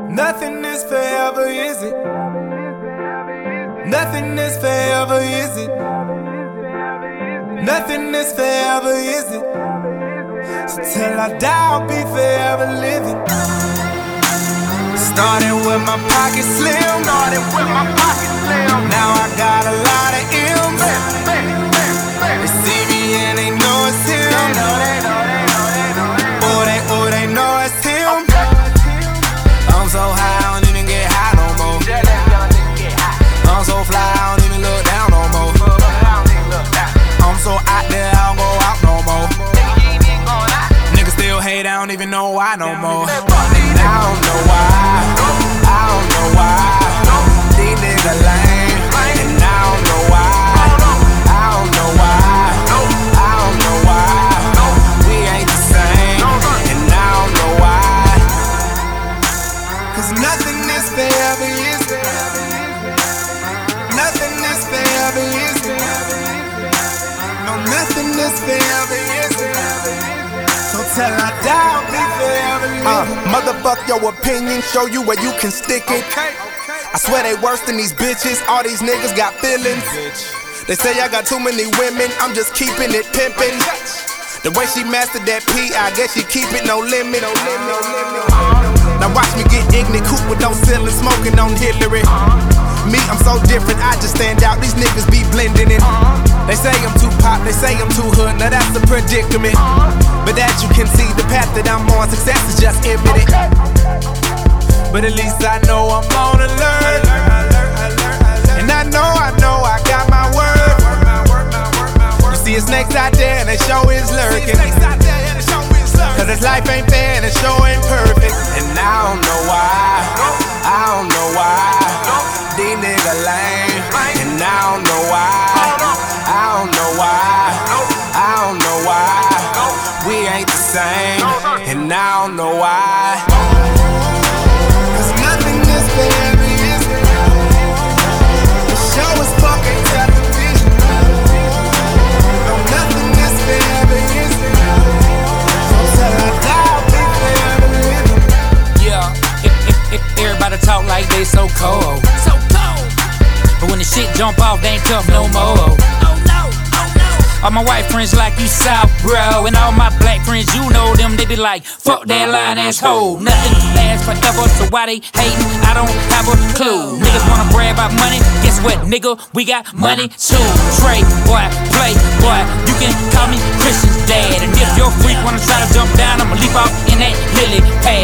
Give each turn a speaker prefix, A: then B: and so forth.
A: Nothing is forever, is it? Nothing is forever, is it? Nothing is forever, is it? So till I die, I'll be forever living. Starting with my pocket slim, now I got a lot of M's. They see me and they know it's him. Oh, they know it's him. I'm so high, I don't even get high no more. I'm so fly, I don't even look down no more. I'm so out there, I don't go out no more. Niggas still hate, I don't even know why no more. And I don't know why, I don't know why. These niggas lame, and I don't know why, I don't know why, I don't know why. We ain't the same, and I don't know why. Cause nothing is forever, is it? Nothing is forever, is it? No, nothing is forever, is it? So till I die, I'll be forever living.
B: Motherfuck your opinion, show you where you can stick it. I swear they worse than these bitches, all these niggas got feelings. They say I got too many women, I'm just keeping it pimpin'. The way she mastered that P, I guess she keep it no limit. Now watch me get ignorant, coop with no ceiling, smoking on Hillary. Me, I'm so different, I just stand out, these niggas be blending in. They say I'm too pop, they say I'm too hood, now that's a predicament. But as you can see, the path that I'm on, success is just imminent. But at least I know I'm on alert. And I know I got my word. You see it's snakes out there and they show is lurking. Cause this life ain't fair and it sure ain't perfect. And I don't know why, I don't know why. These niggas lame, and I don't know why, I don't know why, I don't know why. We ain't the same, and I don't know why.
A: Cause nothing is forever, is it? The show is fucking television. No, nothing is forever, is it? So till I die, I'll be forever living.
C: Yeah, everybody talk like they so cold. But when the shit jump off, they ain't tough no more. Oh no. All my white friends like you south, bro. And all my black friends, you know them, they be like, fuck that lying asshole. Nothing lasts forever, so why they hating? I don't have a clue. Niggas wanna brag about money, guess what, nigga? We got money too. Trey, boy, play, boy, you can call me Christian's dad. And if your freak wanna try to jump down, I'ma leap off in that lily pad.